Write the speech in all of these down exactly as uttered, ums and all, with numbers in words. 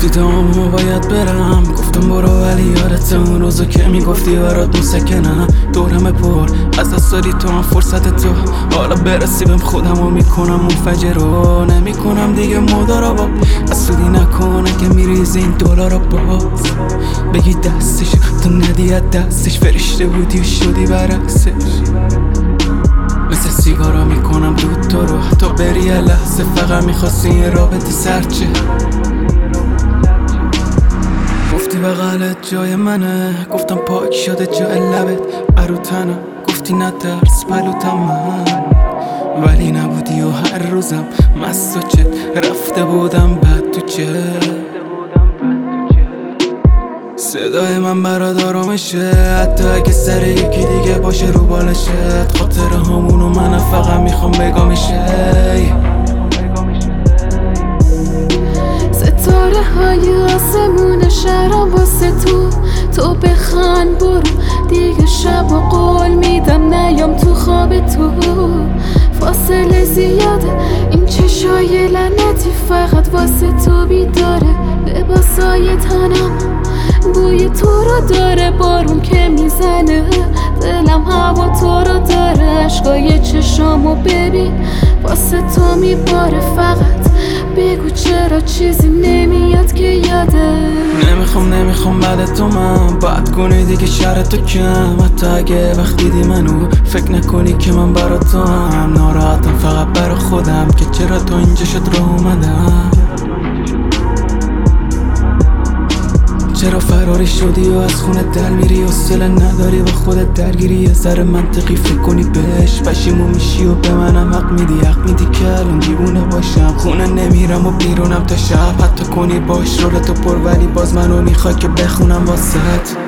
گفتی تمامو باید برم، گفتم برو ولی یادت اون روزو که میگفتی برات مسکنم. دورم پر از دست دادی تو هم فرصت تو، حالا برسی بهم خودمو میکنم منفجر رو نمیکنم دیگه مدارا. از سودی نکنه که میریزی این دلارا باز بگی دستش تو ندی از دستش، فرشته بودی و شدی برعکسش. مثل سیگارا میکنم دود تو رو تا بری یه لحظه، فقط میخواستی این رابطه سرچه. گفتی بغلت جای منه، گفتم پاک شده جای لبت عروتنم. گفتی نترس پلوتم من، ولی نبودی و هر روزم مست و چت رفته بودم بد تو چه. صدای من برات آرامشه، حتی اگه سر یکی دیگه باشه رو بالشت. خاطر همونو من فقط میخوام بگامشه. ستاره های آسمون شهرم واسه تو، تو بخند برو دیگه شب و قول میدم نیام تو خواب تو. فاصله زیاده این چشای لعنتی فقط واسه تو بیداره. لباسای تنم بوی تو رو داره، بارون که میزنه دلم هوا تو رو داره. عشقای چشامو ببین واسه تو میباره، فقط بگو چرا چیزی نمیاد که یاده. نمیخوام نمیخوام بعد تو من باید کنی دیگه شر تو کم. حتی اگه وقت دیدی منو فکر نکنی که من برا تو هم ناراحتم، فقط برا خودم که چرا تو اینجا شد راه اومدم. چرا فراری شدی و از خونه در میری، حوصله نداری با خودت درگیری. یه ذره منطقی فکر کنی بهش پشیمون میشی و به منم حق میدی. حق میدی که الان دیوونه باشم، خونه نمیرم و بیرونم تا شب. حتی کنی باش رولتو پر ولی باز منو میخوای که بخونم واسط.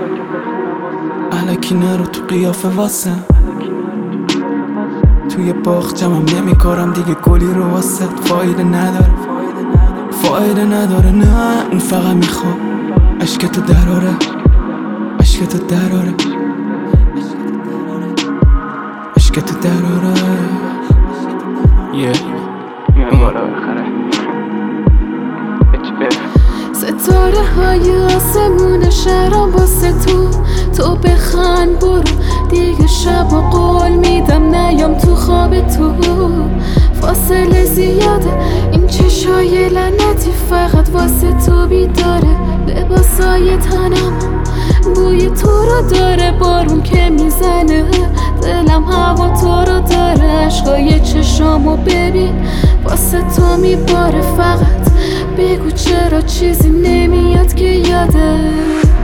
الکی نرو تو قیافه واسم، توی باغچه‌م نمیکارم دیگه گلی رو واسط. فایده نداره فایده نداره نه، اون فقط میخواد عشقتو دراره، عشقتو دراره، عشقتو دراره. میام بالا بخره ستاره های آسمون شهرم واسه تو، تو بخند برو دیگه شب و قول میدم نیام تو خواب تو. فاصله زیاده این چشای لعنتی فقط واسه تو بیداره. لباسای تنم بوی تو رو داره، بارون که میزنه دلم هوا تو رو داره. عشقای چشامو ببین واسه تو میباره، فقط بگو چرا چیزی نمیاد که یاده.